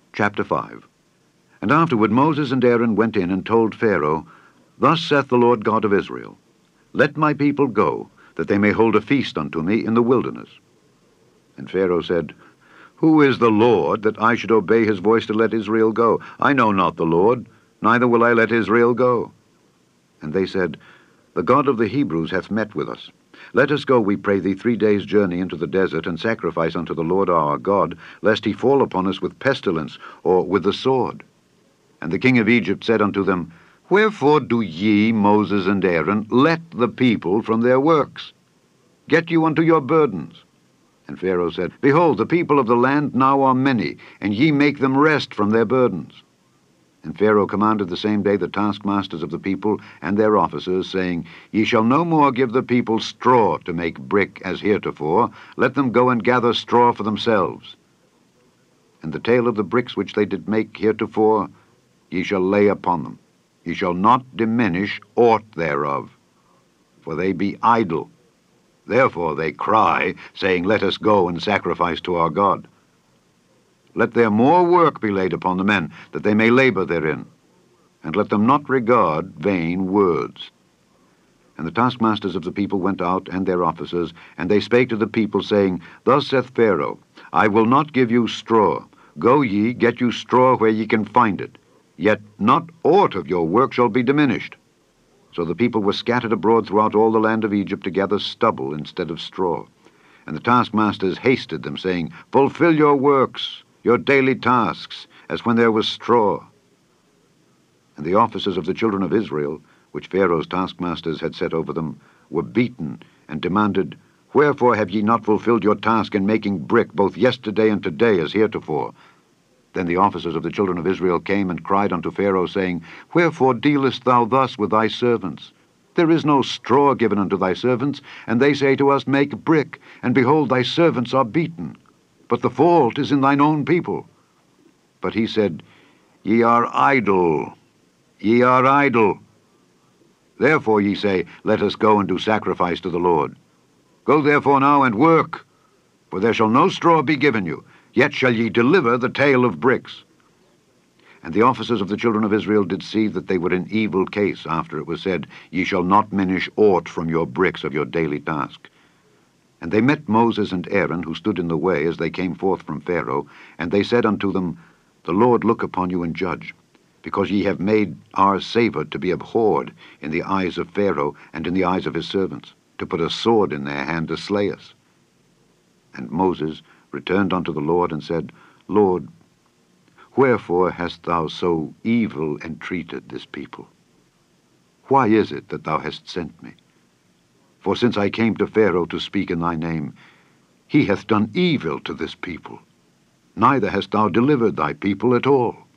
Chapter 5. And afterward Moses and Aaron went in and told Pharaoh, Thus saith the Lord God of Israel, Let my people go, that they may hold a feast unto me in the wilderness. And Pharaoh said, Who is the Lord, that I should obey his voice to let Israel go? I know not the Lord, neither will I let Israel go. And they said, The God of the Hebrews hath met with us. Let us go, we pray thee, 3 days' journey into the desert, and sacrifice unto the Lord our God, lest he fall upon us with pestilence, or with the sword. And the king of Egypt said unto them, Wherefore do ye, Moses and Aaron, let the people from their works? Get you unto your burdens. And Pharaoh said, Behold, the people of the land now are many, and ye make them rest from their burdens. And Pharaoh commanded the same day the taskmasters of the people and their officers, saying, Ye shall no more give the people straw to make brick as heretofore. Let them go and gather straw for themselves. And the tale of the bricks which they did make heretofore, ye shall lay upon them. Ye shall not diminish aught thereof, for they be idle. Therefore they cry, saying, Let us go and sacrifice to our God. Let there more work be laid upon the men, that they may labor therein, and let them not regard vain words. And the taskmasters of the people went out, and their officers, and they spake to the people, saying, Thus saith Pharaoh, I will not give you straw. Go ye, get you straw where ye can find it. Yet not aught of your work shall be diminished. So the people were scattered abroad throughout all the land of Egypt to gather stubble instead of straw. And the taskmasters hasted them, saying, Fulfill your works, your daily tasks, as when there was straw. And the officers of the children of Israel, which Pharaoh's taskmasters had set over them, were beaten, and demanded, Wherefore have ye not fulfilled your task in making brick, both yesterday and today as heretofore? Then the officers of the children of Israel came and cried unto Pharaoh, saying, Wherefore dealest thou thus with thy servants? There is no straw given unto thy servants, and they say to us, Make brick, and behold, thy servants are beaten. But the fault is in thine own people. But he said, Ye are idle, ye are idle. Therefore ye say, Let us go and do sacrifice to the Lord. Go therefore now and work, for there shall no straw be given you, yet shall ye deliver the tale of bricks. And the officers of the children of Israel did see that they were in evil case, after it was said, Ye shall not minish aught from your bricks of your daily task. And they met Moses and Aaron, who stood in the way as they came forth from Pharaoh, and they said unto them, The Lord look upon you and judge, because ye have made our savour to be abhorred in the eyes of Pharaoh and in the eyes of his servants, to put a sword in their hand to slay us. And Moses returned unto the Lord and said, Lord, wherefore hast thou so evil entreated this people? Why is it that thou hast sent me? For since I came to Pharaoh to speak in thy name, he hath done evil to this people. Neither hast thou delivered thy people at all.